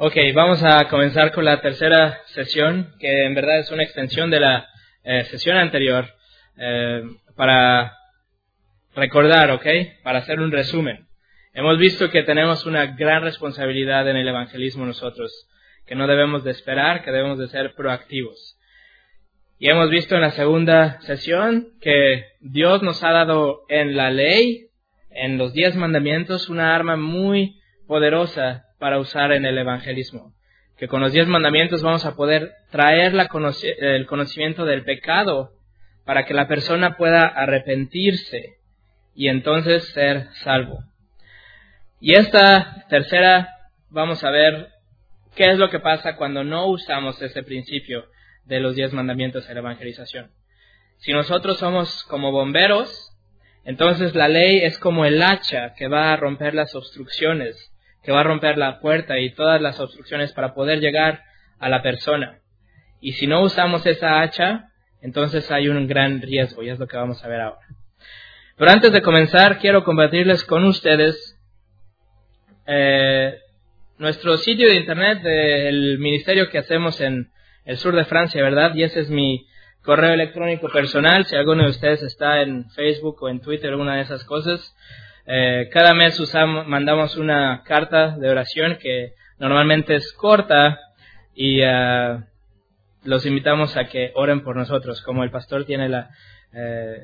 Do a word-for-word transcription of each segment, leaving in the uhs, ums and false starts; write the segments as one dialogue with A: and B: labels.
A: Ok, vamos a comenzar con la tercera sesión, que en verdad es una extensión de la eh, sesión anterior, eh, para recordar, ok, para hacer un resumen. Hemos visto que tenemos una gran responsabilidad en el evangelismo nosotros, que no debemos de esperar, que debemos de ser proactivos. Y hemos visto en la segunda sesión que Dios nos ha dado en la ley, en los diez mandamientos, una arma muy poderosa para usar en el evangelismo. Que con los diez mandamientos vamos a poder traer la conoci- el conocimiento del pecado para que la persona pueda arrepentirse y entonces ser salvo. Y esta tercera, vamos a ver qué es lo que pasa cuando no usamos ese principio de los diez mandamientos en la evangelización. Si nosotros somos como bomberos, entonces la ley es como el hacha que va a romper las obstrucciones, que va a romper la puerta y todas las obstrucciones para poder llegar a la persona. Y si no usamos esa hacha, entonces hay un gran riesgo, y es lo que vamos a ver ahora. Pero antes de comenzar, quiero compartirles con ustedes eh, nuestro sitio de internet del ministerio que hacemos en el sur de Francia, ¿verdad? Y ese es mi correo electrónico personal. Si alguno de ustedes está en Facebook o en Twitter, alguna de esas cosas, eh, cada mes usamos, mandamos una carta de oración que normalmente es corta y uh, los invitamos a que oren por nosotros, como el pastor tiene la eh,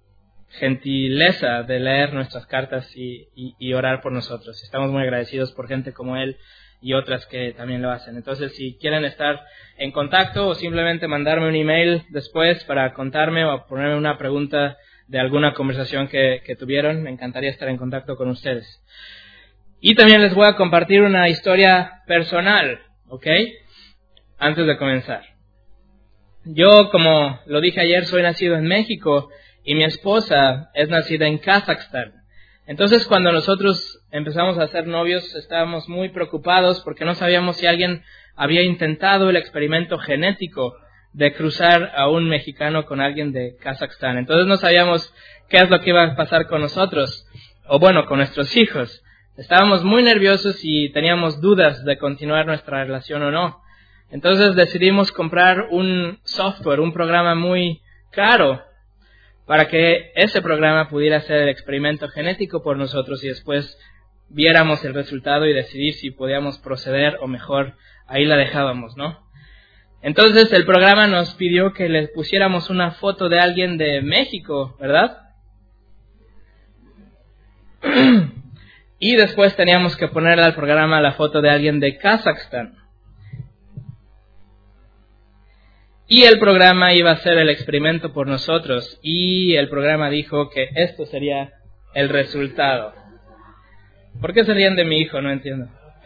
A: gentileza de leer nuestras cartas y, y, y orar por nosotros. Estamos muy agradecidos por gente como él y otras que también lo hacen. Entonces, si quieren estar en contacto o simplemente mandarme un email después para contarme o ponerme una pregunta de alguna conversación que, que tuvieron, me encantaría estar en contacto con ustedes. Y también les voy a compartir una historia personal, ¿ok? Antes de comenzar. Yo, como lo dije ayer, soy nacido en México y mi esposa es nacida en Kazajstán. Entonces, cuando nosotros empezamos a ser novios, estábamos muy preocupados porque no sabíamos si alguien había intentado el experimento genético de cruzar a un mexicano con alguien de Kazajstán. Entonces, no sabíamos qué es lo que iba a pasar con nosotros, o bueno, con nuestros hijos. Estábamos muy nerviosos y teníamos dudas de continuar nuestra relación o no. Entonces, decidimos comprar un software, un programa muy caro, para que ese programa pudiera hacer el experimento genético por nosotros y después viéramos el resultado y decidir si podíamos proceder o mejor ahí la dejábamos, ¿no? Entonces el programa nos pidió que le pusiéramos una foto de alguien de México, ¿verdad? Y después teníamos que ponerle al programa la foto de alguien de Kazajstán. Y el programa iba a hacer el experimento por nosotros y el programa dijo que esto sería el resultado. ¿Por qué se ríen de mi hijo? No entiendo.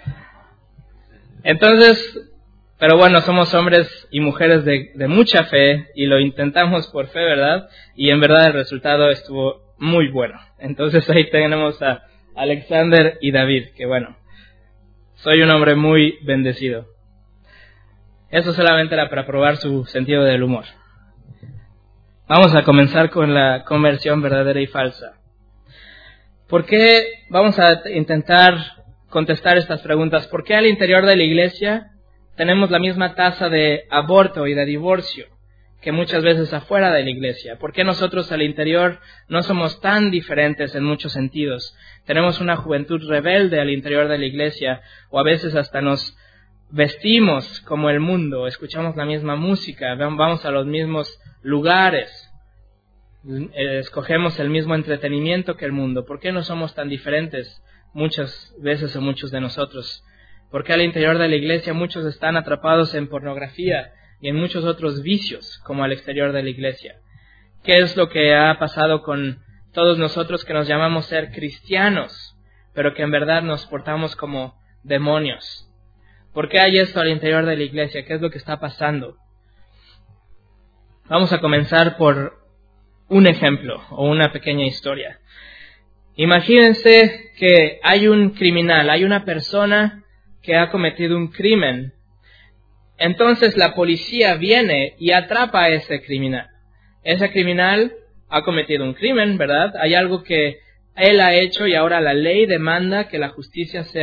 A: Entonces, pero bueno, somos hombres y mujeres de, de mucha fe y lo intentamos por fe, ¿verdad? Y en verdad el resultado estuvo muy bueno. Entonces ahí tenemos a Alexander y David, que bueno, soy un hombre muy bendecido. Eso solamente era para probar su sentido del humor. Vamos a comenzar con la conversión verdadera y falsa. ¿Por qué? Vamos a intentar contestar estas preguntas. ¿Por qué al interior de la iglesia tenemos la misma tasa de aborto y de divorcio que muchas veces afuera de la iglesia? ¿Por qué nosotros al interior no somos tan diferentes en muchos sentidos? Tenemos una juventud rebelde al interior de la iglesia, o a veces hasta nos vestimos como el mundo, escuchamos la misma música, vamos a los mismos lugares, escogemos el mismo entretenimiento que el mundo. ¿Por qué no somos tan diferentes muchas veces o muchos de nosotros? Porque al interior de la iglesia muchos están atrapados en pornografía y en muchos otros vicios como al exterior de la iglesia. ¿Qué es lo que ha pasado con todos nosotros que nos llamamos ser cristianos, pero que en verdad nos portamos como demonios? ¿Por qué hay esto al interior de la iglesia? ¿Qué es lo que está pasando? Vamos a comenzar por un ejemplo o una pequeña historia. Imagínense que hay un criminal, hay una persona que ha cometido un crimen. Entonces la policía viene y atrapa a ese criminal. Ese criminal ha cometido un crimen, ¿verdad? Hay algo que él ha hecho y ahora la ley demanda que la justicia sea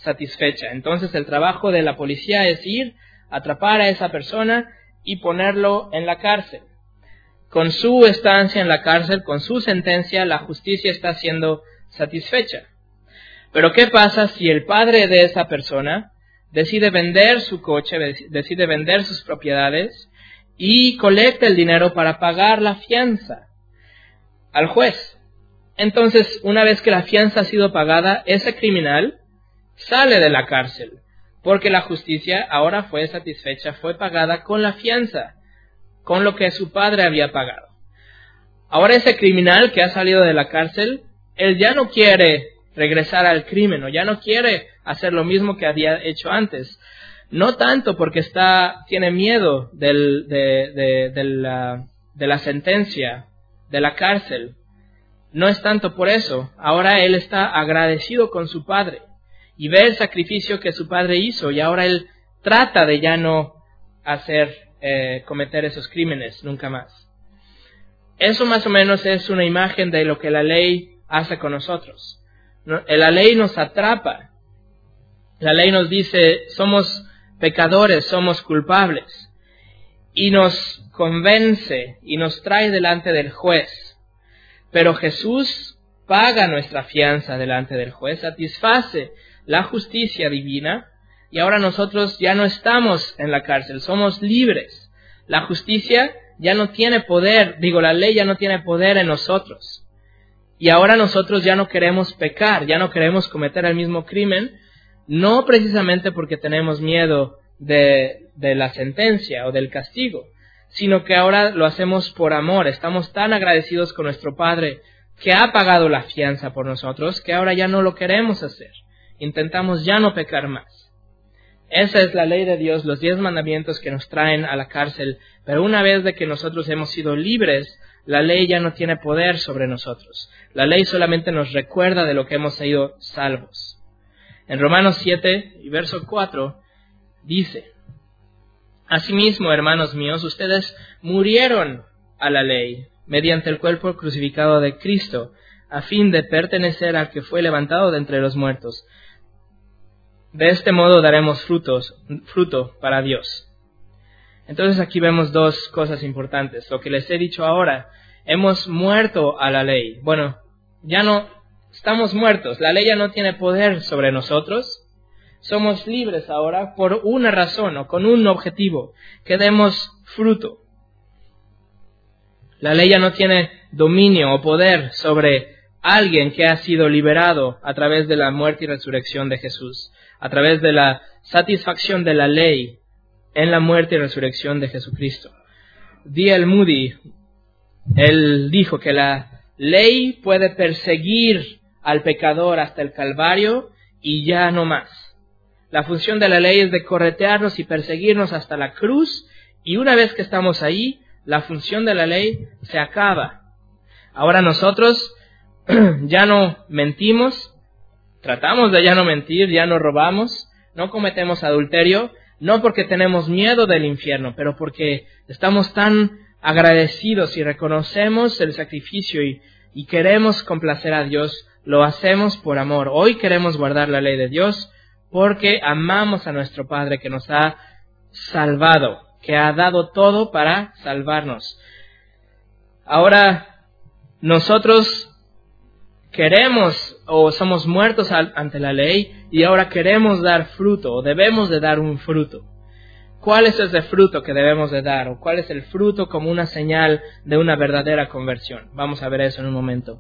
A: satisfecha. Entonces el trabajo de la policía es ir, atrapar a esa persona y ponerlo en la cárcel. Con su estancia en la cárcel, con su sentencia, la justicia está siendo satisfecha. Pero ¿qué pasa si el padre de esa persona decide vender su coche, decide vender sus propiedades y colecta el dinero para pagar la fianza al juez? Entonces, una vez que la fianza ha sido pagada, ese criminal sale de la cárcel, porque la justicia ahora fue satisfecha, fue pagada con la fianza, con lo que su padre había pagado. Ahora ese criminal que ha salido de la cárcel, él ya no quiere regresar al crimen, o ya no quiere hacer lo mismo que había hecho antes. No tanto porque está, tiene miedo del, de, de, de, la, de la sentencia, de la cárcel. No es tanto por eso. Ahora él está agradecido con su padre y ve el sacrificio que su padre hizo, y ahora él trata de ya no hacer, eh, cometer esos crímenes nunca más. Eso más o menos es una imagen de lo que la ley hace con nosotros. La ley nos atrapa. La ley nos dice, somos pecadores, somos culpables. Y nos convence y nos trae delante del juez. Pero Jesús paga nuestra fianza delante del juez, satisface la justicia divina, y ahora nosotros ya no estamos en la cárcel, somos libres. La justicia ya no tiene poder, digo, la ley ya no tiene poder en nosotros. Y ahora nosotros ya no queremos pecar, ya no queremos cometer el mismo crimen, no precisamente porque tenemos miedo de, de la sentencia o del castigo, sino que ahora lo hacemos por amor. Estamos tan agradecidos con nuestro Padre que ha pagado la fianza por nosotros, que ahora ya no lo queremos hacer. Intentamos ya no pecar más. Esa es la ley de Dios, los diez mandamientos que nos traen a la cárcel. Pero una vez de que nosotros hemos sido libres, la ley ya no tiene poder sobre nosotros. La ley solamente nos recuerda de lo que hemos sido salvos. En Romanos siete y verso cuatro dice: Asimismo, hermanos míos, ustedes murieron a la ley mediante el cuerpo crucificado de Cristo, a fin de pertenecer al que fue levantado de entre los muertos. De este modo daremos frutos, fruto para Dios. Entonces aquí vemos dos cosas importantes. Lo que les he dicho ahora, hemos muerto a la ley. Bueno, ya no estamos muertos. La ley ya no tiene poder sobre nosotros. Somos libres ahora por una razón o con un objetivo, que demos fruto. La ley ya no tiene dominio o poder sobre alguien que ha sido liberado a través de la muerte y resurrección de Jesús, a través de la satisfacción de la ley en la muerte y resurrección de Jesucristo. D L Moody, él dijo que la ley puede perseguir al pecador hasta el Calvario y ya no más. La función de la ley es de corretearnos y perseguirnos hasta la cruz, y una vez que estamos ahí, la función de la ley se acaba. Ahora nosotros ya no mentimos, tratamos de ya no mentir, ya no robamos, no cometemos adulterio, no porque tenemos miedo del infierno, pero porque estamos tan agradecidos y reconocemos el sacrificio y, y queremos complacer a Dios, lo hacemos por amor. Hoy queremos guardar la ley de Dios porque amamos a nuestro Padre que nos ha salvado, que ha dado todo para salvarnos. Ahora nosotros queremos o somos muertos ante la ley y ahora queremos dar fruto o debemos de dar un fruto. ¿Cuál es ese fruto que debemos de dar? ¿O cuál es el fruto como una señal de una verdadera conversión? Vamos a ver eso en un momento.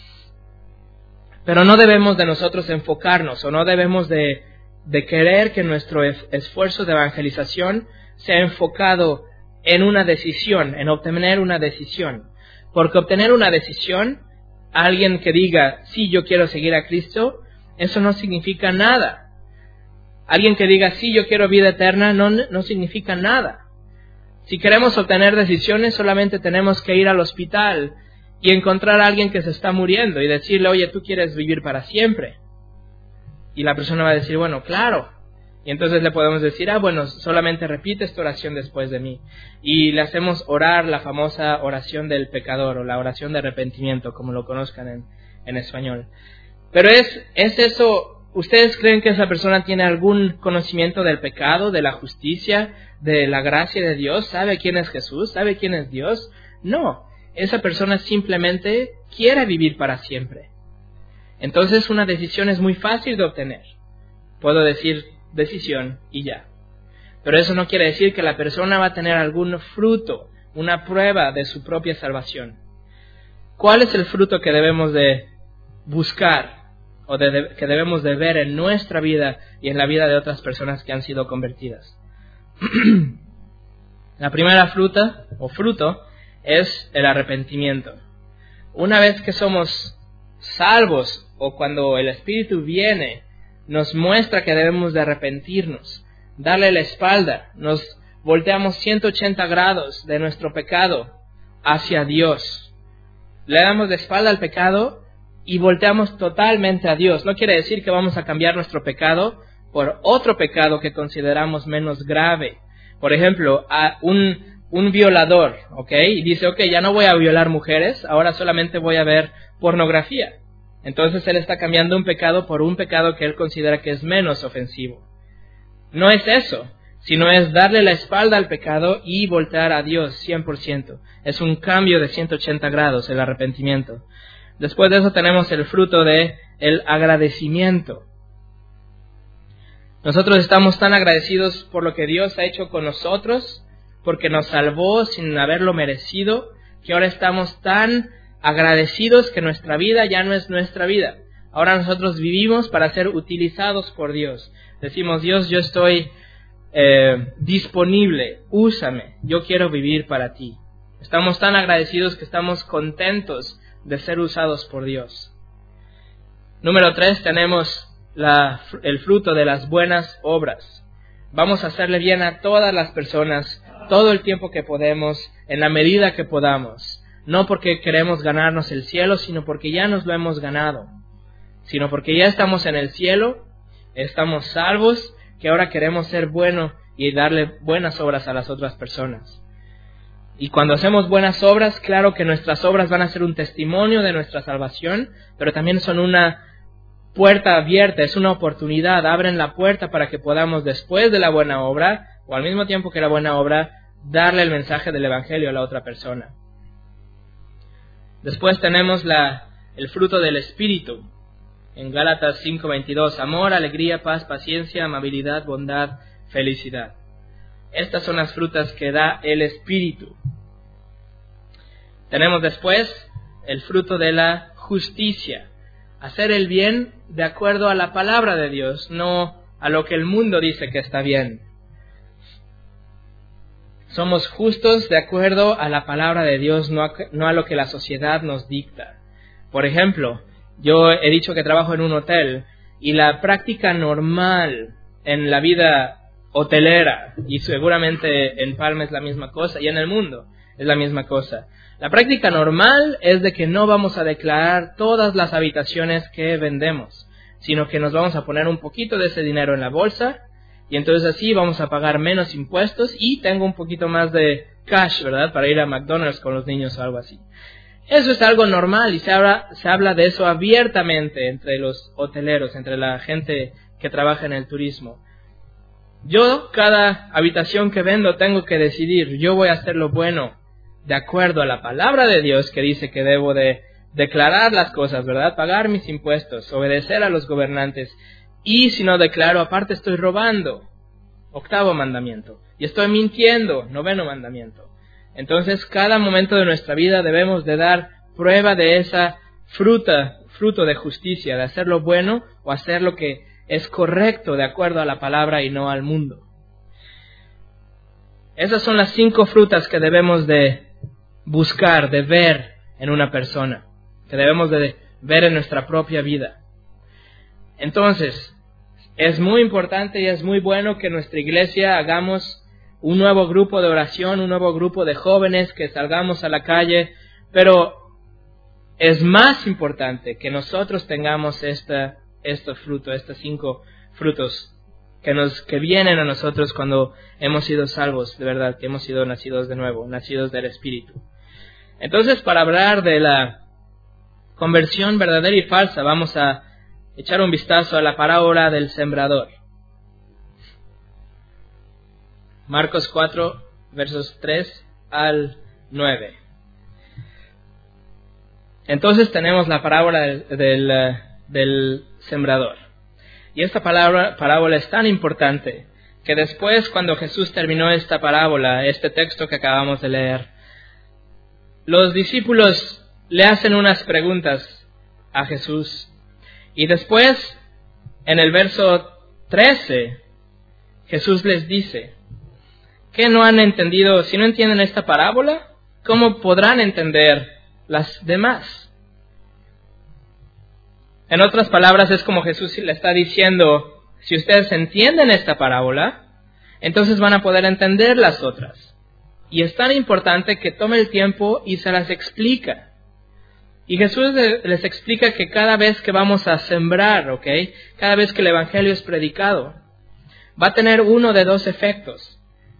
A: Pero no debemos de nosotros enfocarnos o no debemos de, de querer que nuestro esfuerzo de evangelización sea enfocado en una decisión, en obtener una decisión. Porque obtener una decisión, alguien que diga, sí, yo quiero seguir a Cristo, eso no significa nada. Alguien que diga, sí, yo quiero vida eterna, no, no significa nada. Si queremos obtener decisiones, solamente tenemos que ir al hospital y encontrar a alguien que se está muriendo y decirle, oye, tú quieres vivir para siempre. Y la persona va a decir, bueno, claro. Y entonces le podemos decir, ah, bueno, solamente repite esta oración después de mí. Y le hacemos orar la famosa oración del pecador o la oración de arrepentimiento, como lo conozcan en, en español. Pero es, es eso ¿ustedes creen que esa persona tiene algún conocimiento del pecado, de la justicia, de la gracia de Dios? ¿Sabe quién es Jesús? ¿Sabe quién es Dios? No, esa persona simplemente quiere vivir para siempre. Entonces una decisión es muy fácil de obtener. Puedo decir decisión y ya. Pero eso no quiere decir que la persona va a tener algún fruto, una prueba de su propia salvación. ¿Cuál es el fruto que debemos de buscar o de, de, que debemos de ver en nuestra vida y en la vida de otras personas que han sido convertidas? La primera fruta o fruto es el arrepentimiento. Una vez que somos salvos o cuando el Espíritu viene, nos muestra que debemos de arrepentirnos, darle la espalda, nos volteamos ciento ochenta grados de nuestro pecado hacia Dios. Le damos la espalda al pecado y volteamos totalmente a Dios. No quiere decir que vamos a cambiar nuestro pecado por otro pecado que consideramos menos grave. Por ejemplo, a un, un violador, ¿ok? Y dice, ok, ya no voy a violar mujeres, ahora solamente voy a ver pornografía. Entonces él está cambiando un pecado por un pecado que él considera que es menos ofensivo. No es eso, sino es darle la espalda al pecado y voltear a Dios cien por ciento. Es un cambio de ciento ochenta grados, el arrepentimiento. Después de eso tenemos el fruto de el agradecimiento. Nosotros estamos tan agradecidos por lo que Dios ha hecho con nosotros, porque nos salvó sin haberlo merecido, que ahora estamos tan agradecidos que nuestra vida ya no es nuestra vida. Ahora nosotros vivimos para ser utilizados por Dios. Decimos, Dios, yo estoy eh, disponible, úsame, yo quiero vivir para ti. Estamos tan agradecidos que estamos contentos de ser usados por Dios. Número tres, tenemos la, el fruto de las buenas obras. Vamos a hacerle bien a todas las personas, todo el tiempo que podemos, en la medida que podamos. No porque queremos ganarnos el cielo, sino porque ya nos lo hemos ganado. Sino porque ya estamos en el cielo, estamos salvos, que ahora queremos ser buenos y darle buenas obras a las otras personas. Y cuando hacemos buenas obras, claro que nuestras obras van a ser un testimonio de nuestra salvación, pero también son una puerta abierta, es una oportunidad, abren la puerta para que podamos después de la buena obra, o al mismo tiempo que la buena obra, darle el mensaje del Evangelio a la otra persona. Después tenemos la, el fruto del Espíritu. En Gálatas cinco veintidós, amor, alegría, paz, paciencia, amabilidad, bondad, felicidad. Estas son las frutas que da el Espíritu. Tenemos después el fruto de la justicia. Hacer el bien de acuerdo a la palabra de Dios, no a lo que el mundo dice que está bien. Somos justos de acuerdo a la palabra de Dios, no a, no a lo que la sociedad nos dicta. Por ejemplo, yo he dicho que trabajo en un hotel y la práctica normal en la vida hotelera, y seguramente en Palma es la misma cosa, y en el mundo es la misma cosa. La práctica normal es de que no vamos a declarar todas las habitaciones que vendemos, sino que nos vamos a poner un poquito de ese dinero en la bolsa, y entonces así vamos a pagar menos impuestos y tengo un poquito más de cash, ¿verdad? Para ir a McDonald's con los niños o algo así. Eso es algo normal y se habla, se habla de eso abiertamente entre los hoteleros, entre la gente que trabaja en el turismo. Yo, cada habitación que vendo, tengo que decidir, yo voy a hacer lo bueno de acuerdo a la palabra de Dios que dice que debo de declarar las cosas, ¿verdad? Pagar mis impuestos, obedecer a los gobernantes. Y si no declaro, aparte estoy robando, octavo mandamiento. Y estoy mintiendo, noveno mandamiento. Entonces, cada momento de nuestra vida debemos de dar prueba de esa fruta, fruto de justicia, de hacer lo bueno o hacer lo que es correcto de acuerdo a la palabra y no al mundo. Esas son las cinco frutas que debemos de buscar, de ver en una persona, que debemos de ver en nuestra propia vida. Entonces, es muy importante y es muy bueno que en nuestra iglesia hagamos un nuevo grupo de oración, un nuevo grupo de jóvenes, que salgamos a la calle, pero es más importante que nosotros tengamos esta, este fruto, estos cinco frutos que nos que vienen a nosotros cuando hemos sido salvos, de verdad, que hemos sido nacidos de nuevo, nacidos del Espíritu. Entonces, para hablar de la conversión verdadera y falsa, vamos a echar un vistazo a la parábola del sembrador. Marcos cuatro, versos tres al nueve. Entonces tenemos la parábola del, del, del sembrador. Y esta palabra, parábola es tan importante que después, cuando Jesús terminó esta parábola, este texto que acabamos de leer, los discípulos le hacen unas preguntas a Jesús. Y después, en el verso trece, Jesús les dice, ¿qué no han entendido? Si no entienden esta parábola, ¿cómo podrán entender las demás? En otras palabras, es como Jesús le está diciendo, si ustedes entienden esta parábola, entonces van a poder entender las otras. Y es tan importante que tome el tiempo y se las explica. Y Jesús les explica que cada vez que vamos a sembrar, ¿ok? Cada vez que el Evangelio es predicado, va a tener uno de dos efectos.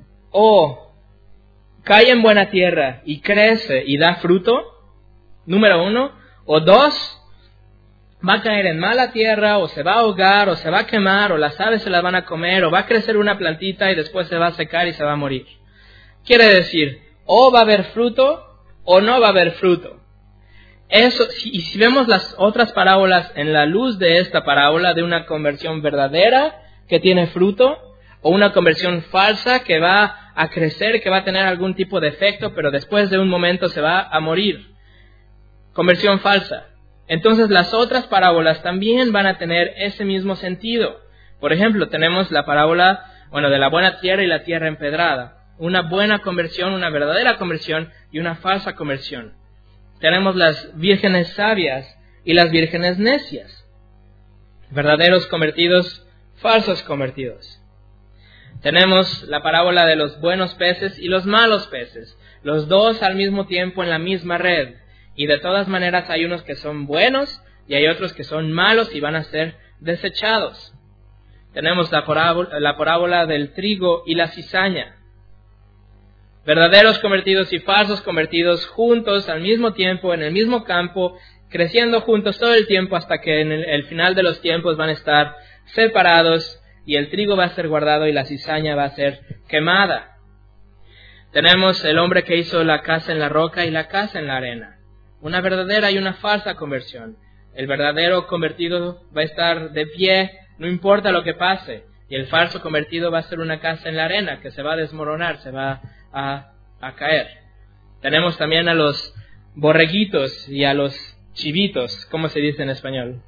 A: O cae en buena tierra y crece y da fruto, número uno. O dos, va a caer en mala tierra, o se va a ahogar, o se va a quemar, o las aves se la van a comer, o va a crecer una plantita y después se va a secar y se va a morir. Quiere decir, o va a haber fruto, o no va a haber fruto. Eso, y si vemos las otras parábolas en la luz de esta parábola, de una conversión verdadera que tiene fruto, o una conversión falsa que va a crecer, que va a tener algún tipo de efecto, pero después de un momento se va a morir. Conversión falsa. Entonces las otras parábolas también van a tener ese mismo sentido. Por ejemplo, tenemos la parábola, bueno, de la buena tierra y la tierra empedrada. Una buena conversión, una verdadera conversión y una falsa conversión. Tenemos las vírgenes sabias y las vírgenes necias. Verdaderos convertidos, falsos convertidos. Tenemos la parábola de los buenos peces y los malos peces. Los dos al mismo tiempo en la misma red. Y de todas maneras hay unos que son buenos y hay otros que son malos y van a ser desechados. Tenemos la parábola, la parábola del trigo y la cizaña. Verdaderos convertidos y falsos convertidos juntos al mismo tiempo, en el mismo campo, creciendo juntos todo el tiempo hasta que en el, el final de los tiempos van a estar separados y el trigo va a ser guardado y la cizaña va a ser quemada. Tenemos el hombre que hizo la casa en la roca y la casa en la arena. Una verdadera y una falsa conversión. El verdadero convertido va a estar de pie, no importa lo que pase. Y el falso convertido va a ser una casa en la arena que se va a desmoronar, se va a, a caer. Tenemos también a los borreguitos y a los chivitos. ¿Cómo se dice en español?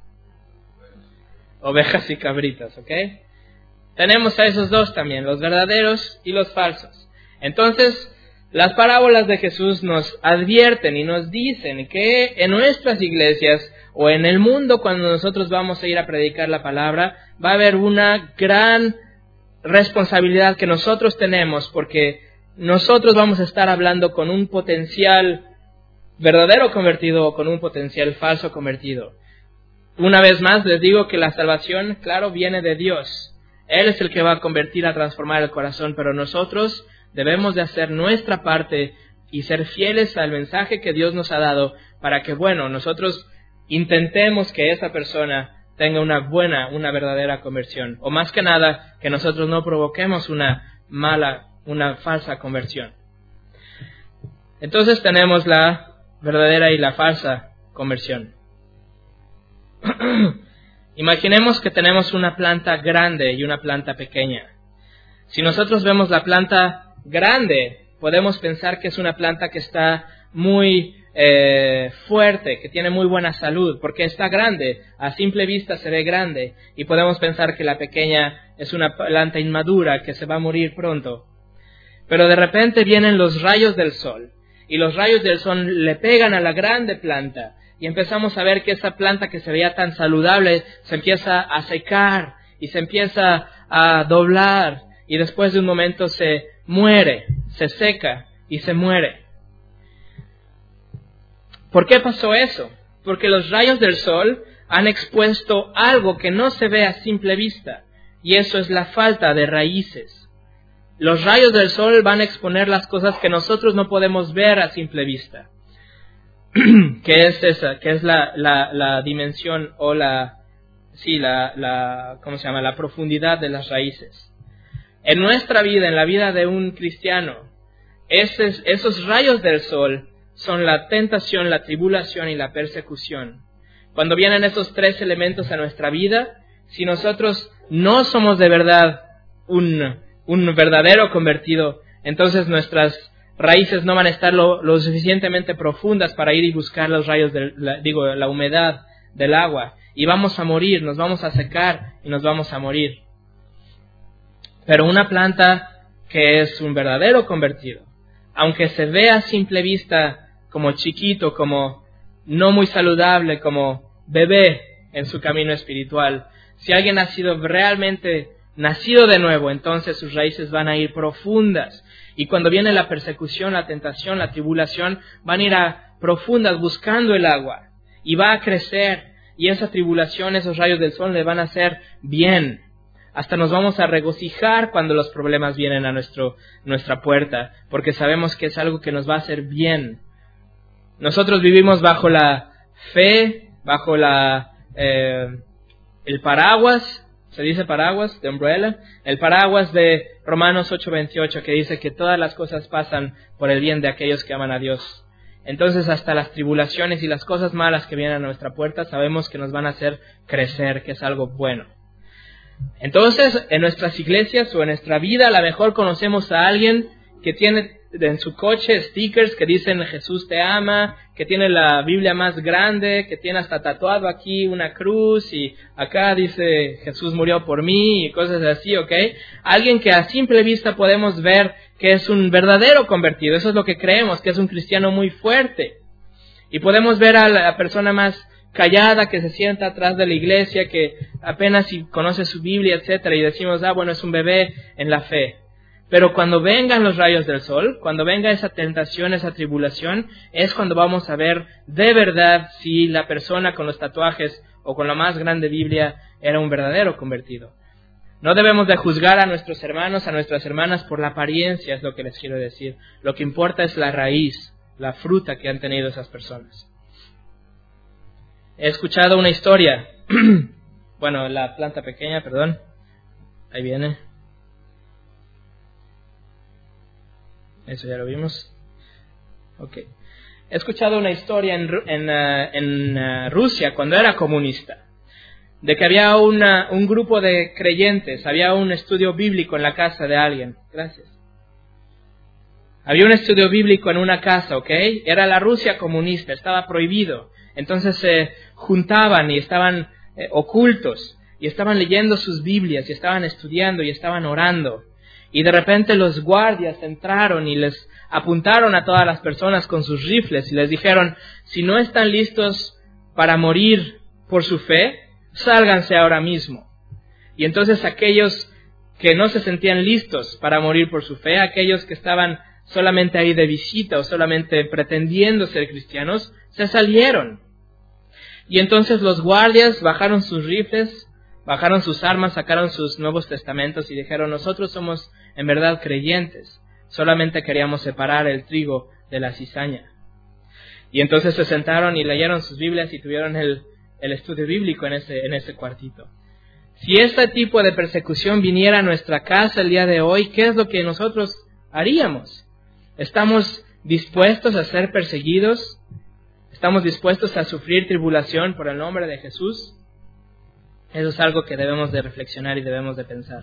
A: Ovejas y cabritas, ¿ok? Tenemos a esos dos también, los verdaderos y los falsos. Entonces, las parábolas de Jesús nos advierten y nos dicen que en nuestras iglesias o en el mundo, cuando nosotros vamos a ir a predicar la palabra, va a haber una gran responsabilidad que nosotros tenemos, porque nosotros vamos a estar hablando con un potencial verdadero convertido o con un potencial falso convertido. Una vez más les digo que la salvación, claro, viene de Dios. Él es el que va a convertir, a transformar el corazón, pero nosotros debemos de hacer nuestra parte y ser fieles al mensaje que Dios nos ha dado para que, bueno, nosotros intentemos que esa persona tenga una buena, una verdadera conversión. O más que nada, que nosotros no provoquemos una mala, una falsa conversión. Entonces tenemos la verdadera y la falsa conversión. Imaginemos que tenemos una planta grande y una planta pequeña. Si nosotros vemos la planta grande, podemos pensar que es una planta que está muy eh, fuerte, que tiene muy buena salud, porque está grande, a simple vista se ve grande, y podemos pensar que la pequeña es una planta inmadura que se va a morir pronto. Pero de repente vienen los rayos del sol, y los rayos del sol le pegan a la grande planta, y empezamos a ver que esa planta que se veía tan saludable se empieza a secar, y se empieza a doblar, y después de un momento se muere, se seca y se muere. ¿Por qué pasó eso? Porque los rayos del sol han expuesto algo que no se ve a simple vista, y eso es la falta de raíces. Los rayos del sol van a exponer las cosas que nosotros no podemos ver a simple vista. ¿Qué es esa? ¿Qué es la, la, la dimensión o la sí, la, la, ¿cómo se llama? La profundidad de las raíces. En nuestra vida, en la vida de un cristiano, esos, esos rayos del sol son la tentación, la tribulación y la persecución. Cuando vienen esos tres elementos a nuestra vida, si nosotros no somos de verdad un, un verdadero convertido, entonces nuestras raíces no van a estar lo, lo suficientemente profundas para ir y buscar los rayos, de la, digo, la humedad del agua. Y vamos a morir, nos vamos a secar y nos vamos a morir. Pero una planta que es un verdadero convertido, aunque se vea a simple vista como chiquito, como no muy saludable, como bebé en su camino espiritual, si alguien ha sido realmente nacido de nuevo, entonces sus raíces van a ir profundas. Y cuando viene la persecución, la tentación, la tribulación, van a ir a profundas buscando el agua. Y va a crecer. Y esa tribulación, esos rayos del sol le van a hacer bien. Hasta nos vamos a regocijar cuando los problemas vienen a nuestro, nuestra puerta, porque sabemos que es algo que nos va a hacer bien. Nosotros vivimos bajo la fe, bajo la eh, el paraguas, se dice paraguas, de umbrella, el paraguas de Romanos ocho veintiocho, que dice que todas las cosas pasan por el bien de aquellos que aman a Dios. Entonces hasta las tribulaciones y las cosas malas que vienen a nuestra puerta sabemos que nos van a hacer crecer, que es algo bueno. Entonces, en nuestras iglesias o en nuestra vida, a lo mejor conocemos a alguien que tiene en su coche stickers que dicen Jesús te ama, que tiene la Biblia más grande, que tiene hasta tatuado aquí una cruz y acá dice Jesús murió por mí y cosas así, ¿ok? Alguien que a simple vista podemos ver que es un verdadero convertido, eso es lo que creemos, que es un cristiano muy fuerte. Y podemos ver a la persona más callada que se sienta atrás de la iglesia, que apenas si conoce su Biblia, etcétera, y decimos, ah, bueno, es un bebé en la fe. Pero cuando vengan los rayos del sol, cuando venga esa tentación, esa tribulación, es cuando vamos a ver de verdad si la persona con los tatuajes o con la más grande Biblia era un verdadero convertido. No debemos de juzgar a nuestros hermanos, a nuestras hermanas por la apariencia, es lo que les quiero decir. Lo que importa es la raíz, la fruta que han tenido esas personas. He escuchado una historia, bueno, la planta pequeña, perdón, ahí viene, eso ya lo vimos, ok. He escuchado una historia en, en, uh, en uh, Rusia, cuando era comunista, de que había una, un grupo de creyentes, había un estudio bíblico en la casa de alguien, gracias. Había un estudio bíblico en una casa, ok, era la Rusia comunista, estaba prohibido. Entonces se juntaban y estaban eh, ocultos y estaban leyendo sus Biblias y estaban estudiando y estaban orando. Y de repente los guardias entraron y les apuntaron a todas las personas con sus rifles y les dijeron, si no están listos para morir por su fe, sálganse ahora mismo. Y entonces aquellos que no se sentían listos para morir por su fe, aquellos que estaban solamente ahí de visita o solamente pretendiendo ser cristianos, se salieron. Y entonces los guardias bajaron sus rifles, bajaron sus armas, sacaron sus Nuevos Testamentos y dijeron, nosotros somos en verdad creyentes, solamente queríamos separar el trigo de la cizaña. Y entonces se sentaron y leyeron sus Biblias y tuvieron el, el estudio bíblico en ese, en ese cuartito. Si este tipo de persecución viniera a nuestra casa el día de hoy, ¿qué es lo que nosotros haríamos? ¿Estamos dispuestos a ser perseguidos? ¿Estamos dispuestos a sufrir tribulación por el nombre de Jesús? Eso es algo que debemos de reflexionar y debemos de pensar.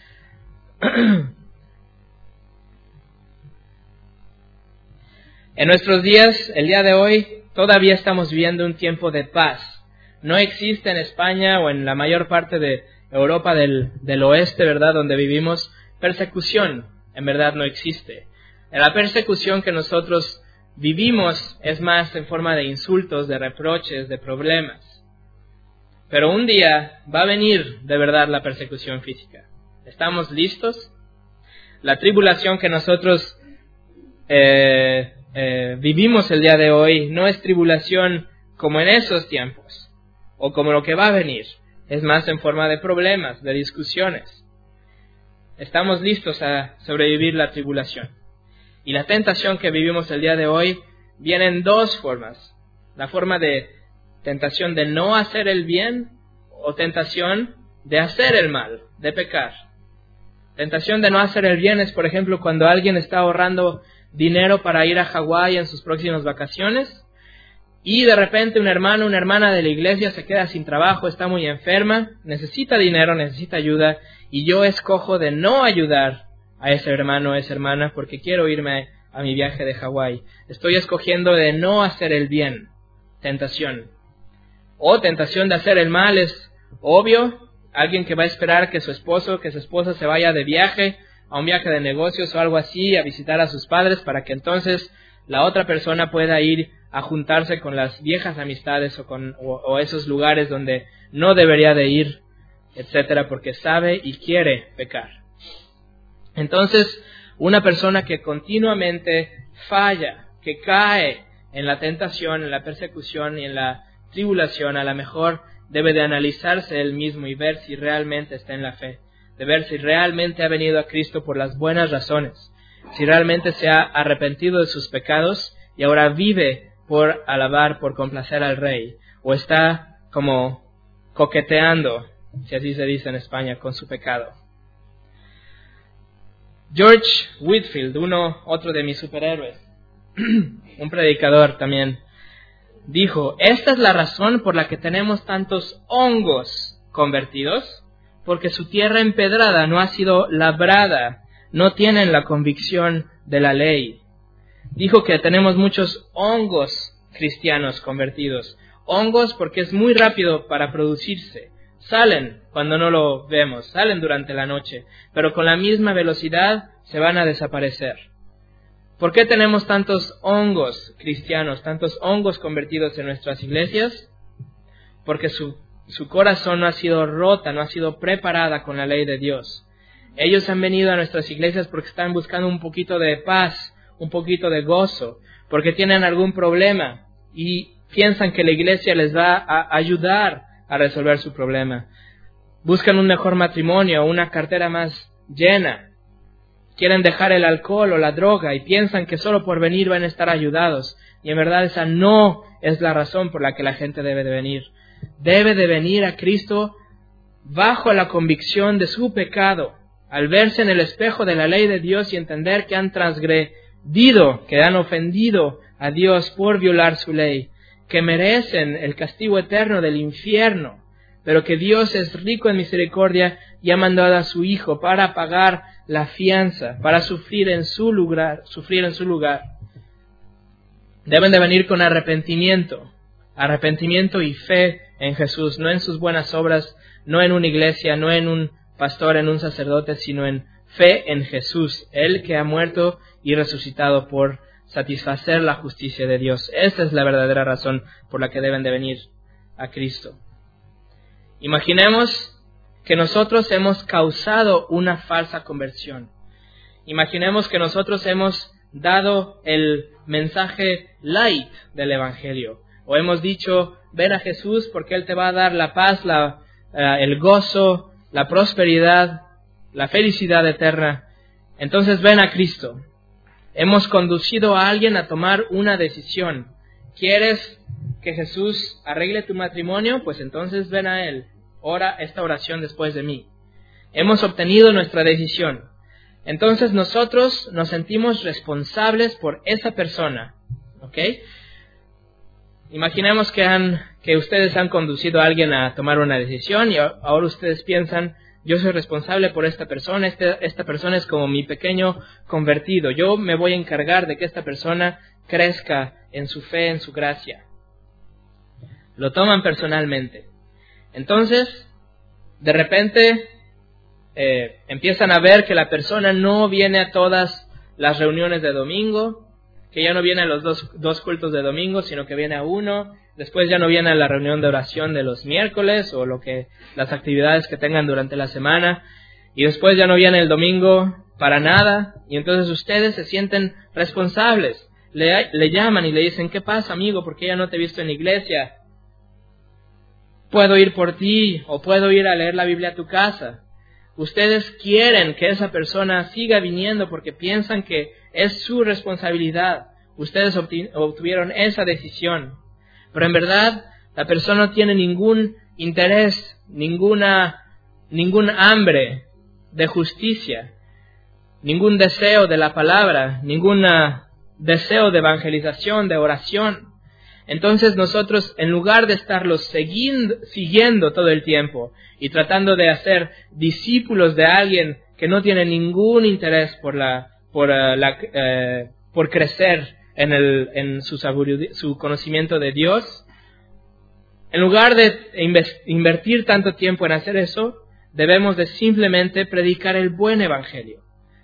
A: En nuestros días, el día de hoy, todavía estamos viviendo un tiempo de paz. No existe en España o en la mayor parte de Europa del, del oeste, ¿verdad?, donde vivimos, persecución. En verdad no existe. La persecución que nosotros vivimos es más en forma de insultos, de reproches, de problemas. Pero un día va a venir de verdad la persecución física. ¿Estamos listos? La tribulación que nosotros eh, eh, vivimos el día de hoy no es tribulación como en esos tiempos o como lo que va a venir. Es más en forma de problemas, de discusiones. Estamos listos a sobrevivir la tribulación. Y la tentación que vivimos el día de hoy viene en dos formas. La forma de tentación de no hacer el bien o tentación de hacer el mal, de pecar. Tentación de no hacer el bien es, por ejemplo, cuando alguien está ahorrando dinero para ir a Hawái en sus próximas vacaciones y de repente un hermano, una hermana de la iglesia se queda sin trabajo, está muy enferma, necesita dinero, necesita ayuda, y yo escojo de no ayudar a ese hermano o esa hermana porque quiero irme a mi viaje de Hawái. Estoy escogiendo de no hacer el bien. Tentación. O tentación de hacer el mal es obvio. Alguien que va a esperar que su esposo, que su esposa se vaya de viaje, a un viaje de negocios o algo así, a visitar a sus padres para que entonces la otra persona pueda ir a juntarse con las viejas amistades o, con, o, o esos lugares donde no debería de ir, etcétera, porque sabe y quiere pecar. Entonces, una persona que continuamente falla, que cae en la tentación, en la persecución y en la tribulación, a lo mejor debe de analizarse él mismo y ver si realmente está en la fe, de ver si realmente ha venido a Cristo por las buenas razones, si realmente se ha arrepentido de sus pecados y ahora vive por alabar, por complacer al Rey, o está como coqueteando, si así se dice en España, con su pecado. George Whitefield, uno, otro de mis superhéroes, un predicador también, dijo: esta es la razón por la que tenemos tantos hongos convertidos, porque su tierra empedrada no ha sido labrada, no tienen la convicción de la ley. Dijo que tenemos muchos hongos cristianos convertidos. Hongos porque es muy rápido para producirse. Salen cuando no lo vemos, salen durante la noche, pero con la misma velocidad se van a desaparecer. ¿Por qué tenemos tantos hongos cristianos, tantos hongos convertidos en nuestras iglesias? Porque su, su corazón no ha sido rota, no ha sido preparada con la ley de Dios. Ellos han venido a nuestras iglesias porque están buscando un poquito de paz, un poquito de gozo, porque tienen algún problema y piensan que la iglesia les va a ayudar a resolver su problema. Buscan un mejor matrimonio, una cartera más llena. Quieren dejar el alcohol o la droga y piensan que solo por venir van a estar ayudados. Y en verdad esa no es la razón por la que la gente debe de venir. Debe de venir a Cristo bajo la convicción de su pecado, al verse en el espejo de la ley de Dios y entender que han transgredido, que han ofendido a Dios por violar su ley, que merecen el castigo eterno del infierno, pero que Dios es rico en misericordia y ha mandado a su Hijo para pagar la fianza, para sufrir en su lugar, sufrir en su lugar. Deben de venir con arrepentimiento, arrepentimiento y fe en Jesús, no en sus buenas obras, no en una iglesia, no en un pastor, en un sacerdote, sino en fe en Jesús, Él que ha muerto y resucitado por satisfacer la justicia de Dios. Esa es la verdadera razón por la que deben de venir a Cristo. Imaginemos que nosotros hemos causado una falsa conversión. Imaginemos que nosotros hemos dado el mensaje light del Evangelio, o hemos dicho: ven a Jesús porque Él te va a dar la paz, la, uh, el gozo, la prosperidad, la felicidad eterna. Entonces ven a Cristo. Hemos conducido a alguien a tomar una decisión. ¿Quieres que Jesús arregle tu matrimonio? Pues entonces ven a Él. Ora esta oración después de mí. Hemos obtenido nuestra decisión. Entonces nosotros nos sentimos responsables por esa persona. ¿Ok? Imaginemos que, han, que ustedes han conducido a alguien a tomar una decisión y ahora ustedes piensan: yo soy responsable por esta persona, este, esta persona es como mi pequeño convertido. Yo me voy a encargar de que esta persona crezca en su fe, en su gracia. Lo toman personalmente. Entonces, de repente, eh, empiezan a ver que la persona no viene a todas las reuniones de domingo, que ya no viene a los dos, dos cultos de domingo, sino que viene a uno. Después ya no viene a la reunión de oración de los miércoles o lo que las actividades que tengan durante la semana. Y después ya no viene el domingo para nada. Y entonces ustedes se sienten responsables. Le, le llaman y le dicen: ¿qué pasa, amigo? ¿Por qué ya no te he visto en la iglesia? Puedo ir por ti o puedo ir a leer la Biblia a tu casa. Ustedes quieren que esa persona siga viniendo porque piensan que es su responsabilidad. Ustedes obtuvieron esa decisión. Pero en verdad, la persona no tiene ningún interés ninguna, ningún hambre de justicia, ningún deseo de la palabra, ningún deseo de evangelización, de oración. Entonces nosotros, en lugar de estarlos siguiendo, siguiendo todo el tiempo y tratando de hacer discípulos de alguien que no tiene ningún interés por la, por, uh, la, eh, por crecer en, el, en su, su conocimiento de Dios, en lugar de invertir tanto tiempo en hacer eso, debemos de simplemente predicar el buen evangelio.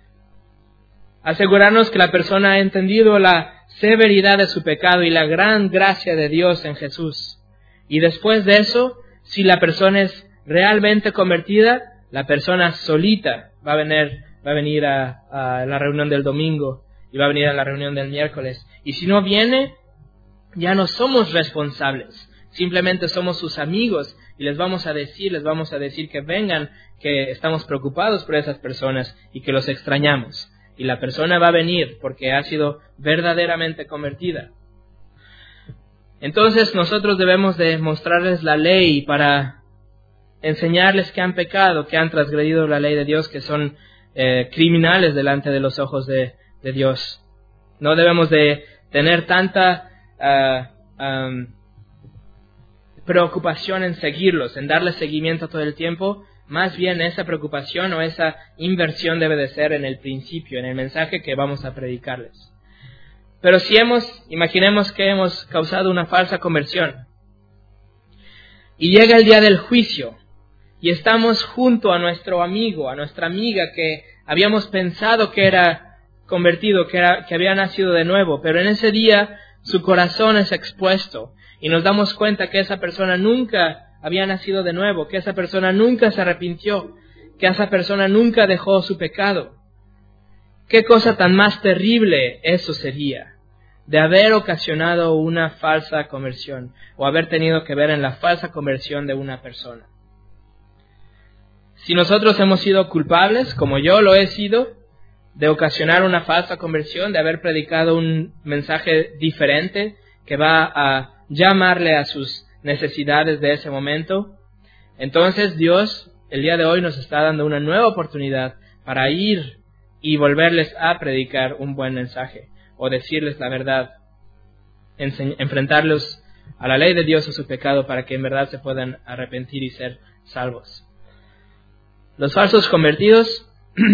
A: Asegurarnos que la persona ha entendido la severidad de su pecado y la gran gracia de Dios en Jesús. Y después de eso, si la persona es realmente convertida, la persona solita va a venir, va a, venir a, a la reunión del domingo y va a venir a la reunión del miércoles. Y si no viene, ya no somos responsables. Simplemente somos sus amigos y les vamos a decir, les vamos a decir que vengan, que estamos preocupados por esas personas y que los extrañamos. Y la persona va a venir porque ha sido verdaderamente convertida. Entonces nosotros debemos de mostrarles la ley para enseñarles que han pecado, que han transgredido la ley de Dios, que son eh, criminales delante de los ojos de, de Dios. No debemos de tener tanta uh, um, preocupación en seguirlos, en darles seguimiento todo el tiempo. Más bien esa preocupación o esa inversión debe de ser en el principio, en el mensaje que vamos a predicarles. Pero si hemos, imaginemos que hemos causado una falsa conversión y llega el día del juicio y estamos junto a nuestro amigo, a nuestra amiga que habíamos pensado que era convertido, que, era, que había nacido de nuevo, pero en ese día su corazón es expuesto y nos damos cuenta que esa persona nunca había nacido de nuevo, que esa persona nunca se arrepintió, que esa persona nunca dejó su pecado. ¿Qué cosa tan más terrible eso sería? De haber ocasionado una falsa conversión o haber tenido que ver en la falsa conversión de una persona. Si nosotros hemos sido culpables, como yo lo he sido, de ocasionar una falsa conversión, de haber predicado un mensaje diferente que va a llamarle a sus necesidades de ese momento, entonces Dios el día de hoy nos está dando una nueva oportunidad para ir y volverles a predicar un buen mensaje o decirles la verdad, ense- enfrentarlos a la ley de Dios o su pecado para que en verdad se puedan arrepentir y ser salvos. Los falsos convertidos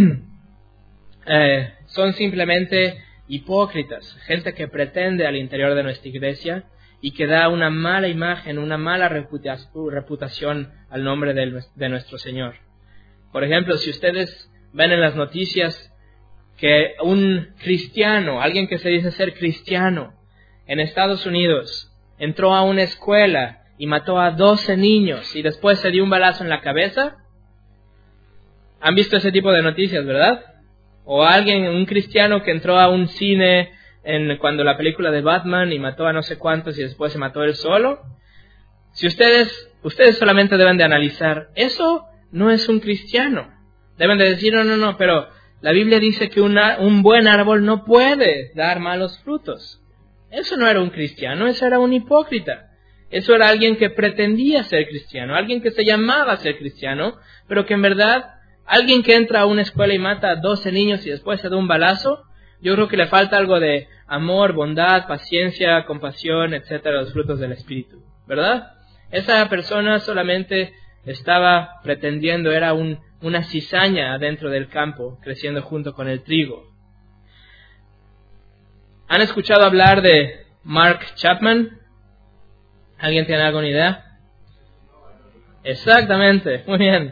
A: eh, son simplemente hipócritas, gente que pretende al interior de nuestra iglesia y que da una mala imagen, una mala reputación al nombre de, de nuestro Señor. Por ejemplo, si ustedes ven en las noticias que un cristiano, alguien que se dice ser cristiano, en Estados Unidos, entró a una escuela y mató a doce niños y después se dio un balazo en la cabeza, ¿han visto ese tipo de noticias, verdad? O alguien, un cristiano que entró a un cine en cuando la película de Batman y mató a no sé cuántos y después se mató él solo. Si ustedes, ustedes solamente deben de analizar, eso no es un cristiano. Deben de decir, no, no, no, pero la Biblia dice que una, un buen árbol no puede dar malos frutos. Eso no era un cristiano, eso era un hipócrita. Eso era alguien que pretendía ser cristiano, alguien que se llamaba ser cristiano, pero que en verdad, alguien que entra a una escuela y mata a doce niños y después se da un balazo, yo creo que le falta algo de amor, bondad, paciencia, compasión, etcétera, los frutos del Espíritu, ¿verdad? Esa persona solamente estaba pretendiendo, era un, una cizaña dentro del campo, creciendo junto con el trigo. ¿Han escuchado hablar de Mark Chapman? ¿Alguien tiene alguna idea? Exactamente, muy bien.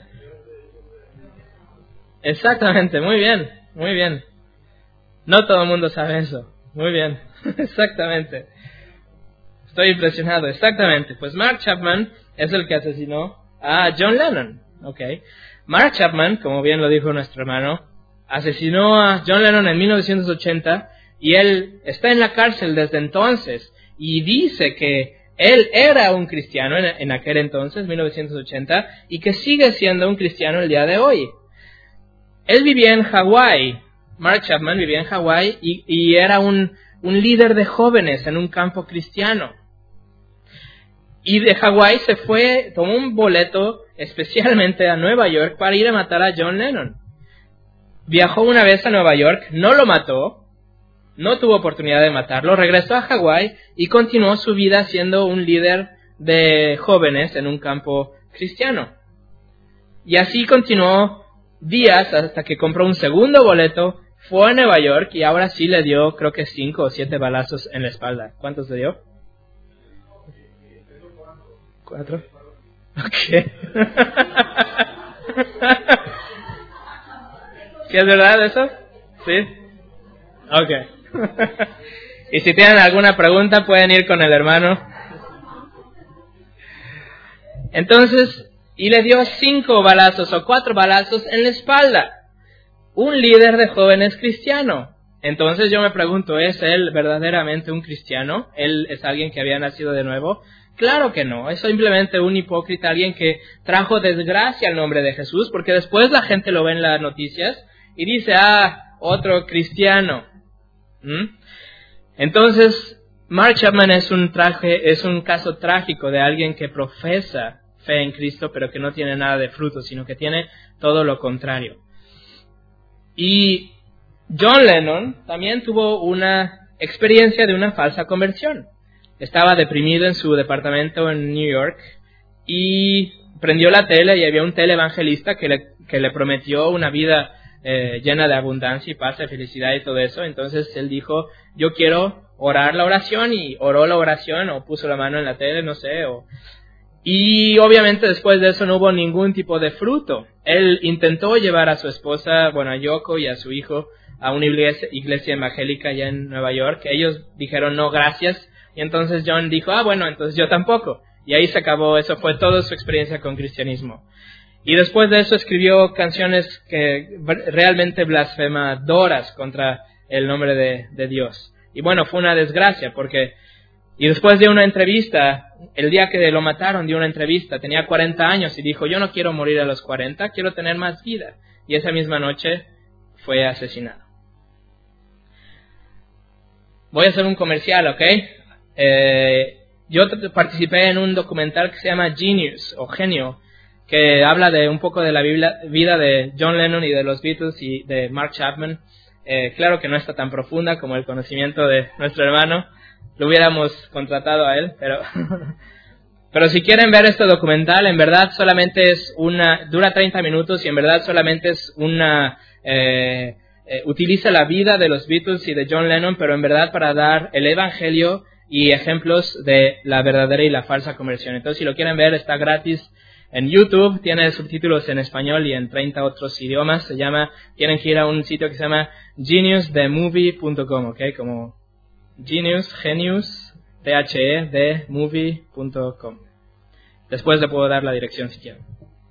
A: Exactamente, muy bien, muy bien. No todo el mundo sabe eso. Muy bien, exactamente. Estoy impresionado, exactamente. Pues Mark Chapman es el que asesinó a John Lennon. Okay. Mark Chapman, como bien lo dijo nuestro hermano, asesinó a John Lennon en mil novecientos ochenta y él está en la cárcel desde entonces y dice que él era un cristiano en, en aquel entonces, mil novecientos ochenta, y que sigue siendo un cristiano el día de hoy. Él vivía en Hawái. Mark Chapman vivía en Hawái y, y era un, un líder de jóvenes en un campo cristiano. Y de Hawái se fue, tomó un boleto especialmente a Nueva York para ir a matar a John Lennon. Viajó una vez a Nueva York, no lo mató, no tuvo oportunidad de matarlo, regresó a Hawái y continuó su vida siendo un líder de jóvenes en un campo cristiano. Y así continuó días hasta que compró un segundo boleto, fue a Nueva York y ahora sí le dio, creo que cinco o siete balazos en la espalda. ¿Cuántos le dio? ¿Cuatro? Ok. ¿Sí es verdad eso? ¿Sí? Ok. Y si tienen alguna pregunta pueden ir con el hermano. Entonces, y le dio cinco balazos o cuatro balazos en la espalda. Un líder de jóvenes cristiano. Entonces yo me pregunto, ¿es él verdaderamente un cristiano? ¿Él es alguien que había nacido de nuevo? Claro que no, es simplemente un hipócrita, alguien que trajo desgracia al nombre de Jesús, porque después la gente lo ve en las noticias y dice, ah, otro cristiano. ¿Mm? Entonces, Mark Chapman es un, traje, es un caso trágico de alguien que profesa fe en Cristo, pero que no tiene nada de fruto, sino que tiene todo lo contrario. Y John Lennon también tuvo una experiencia de una falsa conversión. Estaba deprimido en su departamento en New York y prendió la tele y había un televangelista que le, que le prometió una vida eh, llena de abundancia y paz y felicidad y todo eso. Entonces él dijo, yo quiero orar la oración, y oró la oración o puso la mano en la tele, no sé. O... Y obviamente después de eso no hubo ningún tipo de fruto. Él intentó llevar a su esposa, bueno, a Yoko y a su hijo a una iglesia, iglesia evangélica allá en Nueva York. Ellos dijeron no, gracias. Y entonces John dijo, ah, bueno, entonces yo tampoco. Y ahí se acabó, eso fue toda su experiencia con cristianismo. Y después de eso escribió canciones que realmente blasfemadoras contra el nombre de, de Dios. Y bueno, fue una desgracia porque... Y después de una entrevista, el día que lo mataron, dio una entrevista, tenía cuarenta años y dijo, yo no quiero morir a los cuarenta, quiero tener más vida. Y esa misma noche fue asesinado. Voy a hacer un comercial, ¿ok? Eh, yo participé en un documental que se llama Genius o Genio, que habla de un poco de la vida de John Lennon y de los Beatles y de Mark Chapman. Eh, claro que no está tan profunda como el conocimiento de nuestro hermano. Lo hubiéramos contratado a él, pero pero si quieren ver este documental, en verdad solamente es una, dura treinta minutos y en verdad solamente es una, eh, eh, utiliza la vida de los Beatles y de John Lennon, pero en verdad para dar el evangelio y ejemplos de la verdadera y la falsa conversión. Entonces si lo quieren ver está gratis en YouTube, tiene subtítulos en español y en treinta otros idiomas. Se llama, tienen que ir a un sitio que se llama genius the movie punto com, ¿ok? Como Genius, Genius, T H E D movie punto com. Después le puedo dar la dirección si quieren.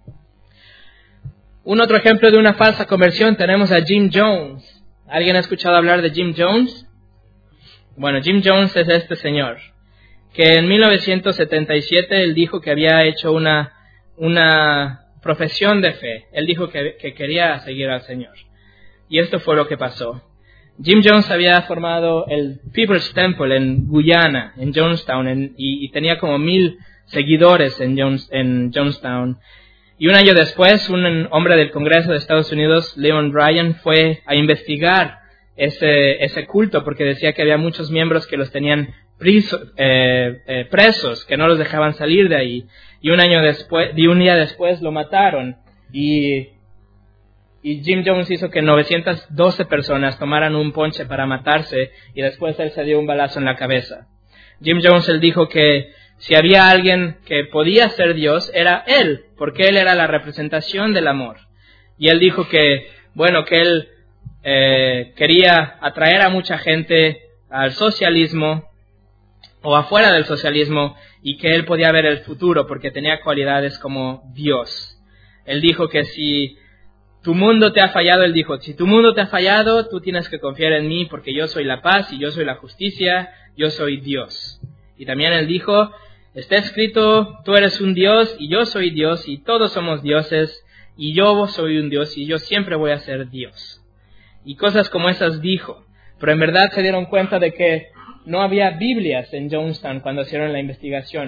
A: Un otro ejemplo de una falsa conversión tenemos a Jim Jones. ¿Alguien ha escuchado hablar de Jim Jones? Bueno, Jim Jones es este señor que en mil novecientos setenta y siete él dijo que había hecho una, una profesión de fe. Él dijo que, que quería seguir al Señor. Y esto fue lo que pasó. Jim Jones había formado el People's Temple en Guyana, en Jonestown, en, y, y tenía como mil seguidores en, Jones, en Jonestown. Y un año después, un hombre del Congreso de Estados Unidos, Leon Ryan, fue a investigar ese, ese culto porque decía que había muchos miembros que los tenían priso, eh, eh, presos, que no los dejaban salir de ahí. Y un año después, y un día después lo mataron. Y... Y Jim Jones hizo que novecientas doce personas tomaran un ponche para matarse y después él se dio un balazo en la cabeza. Jim Jones él dijo que si había alguien que podía ser Dios era él, porque él era la representación del amor. Y él dijo que, bueno, que él eh, quería atraer a mucha gente al socialismo o afuera del socialismo y que él podía ver el futuro porque tenía cualidades como Dios. Él dijo que si tu mundo te ha fallado, él dijo, si tu mundo te ha fallado, tú tienes que confiar en mí porque yo soy la paz y yo soy la justicia, yo soy Dios. Y también él dijo, está escrito, tú eres un Dios y yo soy Dios y todos somos dioses y yo soy un Dios y yo siempre voy a ser Dios. Y cosas como esas dijo, pero en verdad se dieron cuenta de que no había Biblias en Jonestown cuando hicieron la investigación.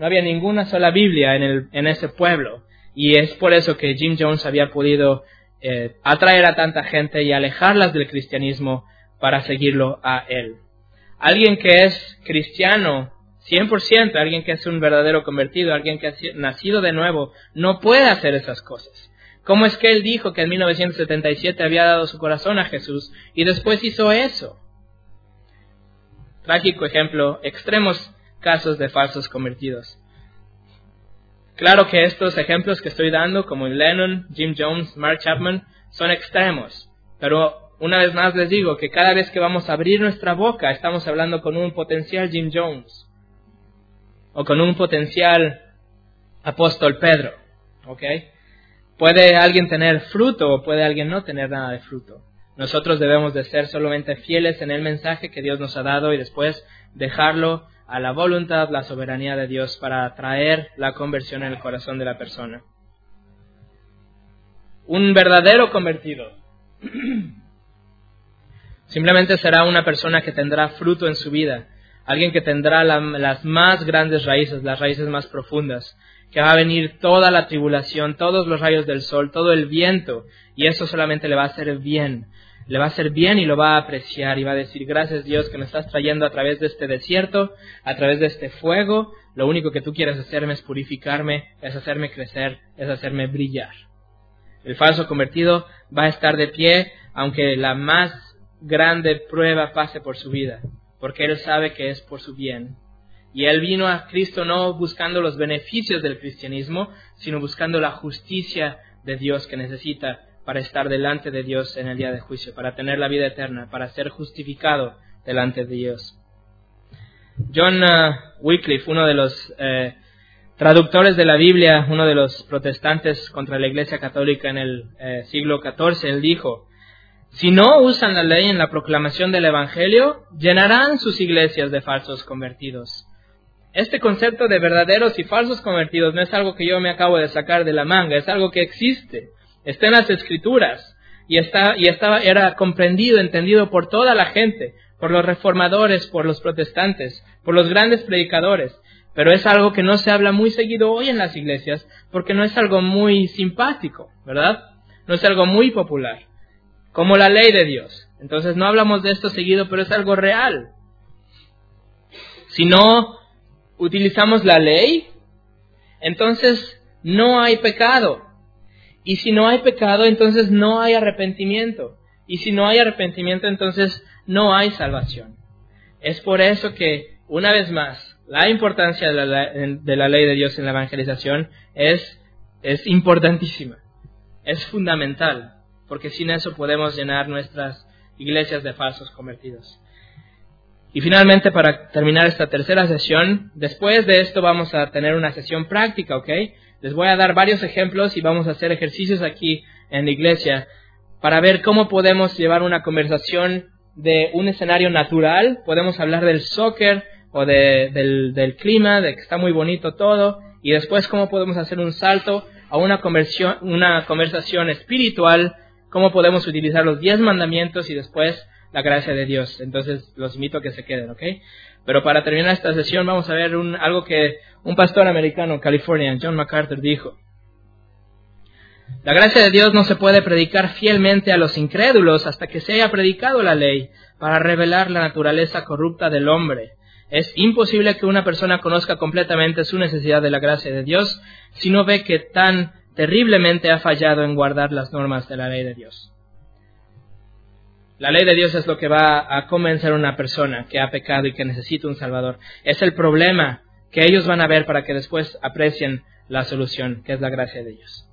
A: No había ninguna sola Biblia en, el, en ese pueblo. Y es por eso que Jim Jones había podido eh, atraer a tanta gente y alejarlas del cristianismo para seguirlo a él. Alguien que es cristiano cien por ciento, alguien que es un verdadero convertido, alguien que ha nacido de nuevo, no puede hacer esas cosas. ¿Cómo es que él dijo que en mil novecientos setenta y siete había dado su corazón a Jesús y después hizo eso? Trágico ejemplo, extremos casos de falsos convertidos. Claro que estos ejemplos que estoy dando, como Lennon, Jim Jones, Mark Chapman, son extremos. Pero una vez más les digo que cada vez que vamos a abrir nuestra boca, estamos hablando con un potencial Jim Jones. O con un potencial apóstol Pedro. ¿Ok? Puede alguien tener fruto o puede alguien no tener nada de fruto. Nosotros debemos de ser solamente fieles en el mensaje que Dios nos ha dado y después dejarlo a la voluntad, la soberanía de Dios para traer la conversión en el corazón de la persona. Un verdadero convertido simplemente será una persona que tendrá fruto en su vida. Alguien que tendrá la, las más grandes raíces, las raíces más profundas. Que va a venir toda la tribulación, todos los rayos del sol, todo el viento. Y eso solamente le va a hacer bien. Le va a hacer bien y lo va a apreciar. Y va a decir, gracias Dios que me estás trayendo a través de este desierto, a través de este fuego. Lo único que tú quieres hacerme es purificarme, es hacerme crecer, es hacerme brillar. El falso convertido va a estar de pie, aunque la más grande prueba pase por su vida. Porque él sabe que es por su bien. Y él vino a Cristo no buscando los beneficios del cristianismo, sino buscando la justicia de Dios que necesita para estar delante de Dios en el día de juicio, para tener la vida eterna, para ser justificado delante de Dios. John uh, Wycliffe, uno de los eh, traductores de la Biblia, uno de los protestantes contra la Iglesia Católica en el eh, siglo catorce, él dijo: si no usan la ley en la proclamación del Evangelio, llenarán sus iglesias de falsos convertidos. Este concepto de verdaderos y falsos convertidos no es algo que yo me acabo de sacar de la manga, es algo que existe, está en las Escrituras y, está, y estaba, era comprendido, entendido por toda la gente, por los reformadores, por los protestantes, por los grandes predicadores, pero es algo que no se habla muy seguido hoy en las iglesias porque no es algo muy simpático, ¿verdad? No es algo muy popular, como la ley de Dios. Entonces no hablamos de esto seguido, pero es algo real. Si no utilizamos la ley, entonces no hay pecado. Y si no hay pecado, entonces no hay arrepentimiento. Y si no hay arrepentimiento, entonces no hay salvación. Es por eso que, una vez más, la importancia de la, de la ley de Dios en la evangelización es, es importantísima. Es fundamental. Porque sin eso podemos llenar nuestras iglesias de falsos convertidos. Y finalmente, para terminar esta tercera sesión, después de esto vamos a tener una sesión práctica, ¿ok? Les voy a dar varios ejemplos y vamos a hacer ejercicios aquí en la iglesia para ver cómo podemos llevar una conversación de un escenario natural. Podemos hablar del soccer o de, del, del clima, de que está muy bonito todo, y después cómo podemos hacer un salto a una conversión, una conversación espiritual, cómo podemos utilizar los diez mandamientos y después la gracia de Dios. Entonces los invito a que se queden, ¿ok? Pero para terminar esta sesión vamos a ver un, algo que un pastor americano en California, John MacArthur, dijo. La gracia de Dios no se puede predicar fielmente a los incrédulos hasta que se haya predicado la ley para revelar la naturaleza corrupta del hombre. Es imposible que una persona conozca completamente su necesidad de la gracia de Dios si no ve que tan terriblemente ha fallado en guardar las normas de la ley de Dios. La ley de Dios es lo que va a convencer a una persona que ha pecado y que necesita un Salvador. Es el problema que ellos van a ver para que después aprecien la solución, que es la gracia de Dios.